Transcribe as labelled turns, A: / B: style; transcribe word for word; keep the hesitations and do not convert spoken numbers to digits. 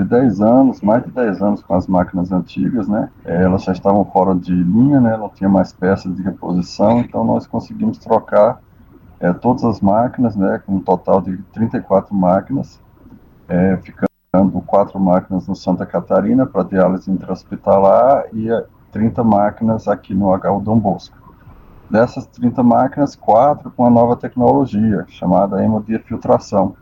A: de dez anos, mais de dez anos com as máquinas antigas, né? É, elas já estavam fora de linha, né? Não tinha mais peças de reposição, então nós conseguimos trocar é, todas as máquinas, né? Com um total de trinta e quatro máquinas, é, ficando quatro máquinas no Santa Catarina para diálise intra-hospitalar e trinta máquinas aqui no H U Dom Bosco. Dessas trinta máquinas, quatro com a nova tecnologia, chamada hemodiafiltração.